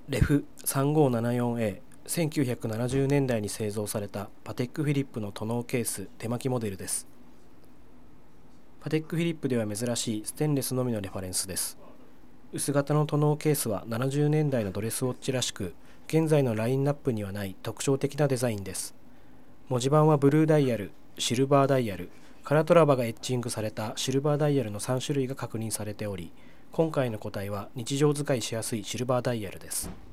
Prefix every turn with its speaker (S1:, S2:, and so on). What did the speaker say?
S1: レフ 3574A、1970年代に製造されたパテックフィリップのトノーケース手巻きモデルです。パテックフィリップでは珍しいステンレスのみのレファレンスです。薄型のトノーケースは70年代のドレスウォッチらしく、現在のラインナップにはない特徴的なデザインです。文字盤はブルーダイヤル、シルバーダイヤル、カラトラバがエッチングされたシルバーダイヤルの3種類が確認されており、今回の個体は日常使いしやすいシルバーダイヤルです。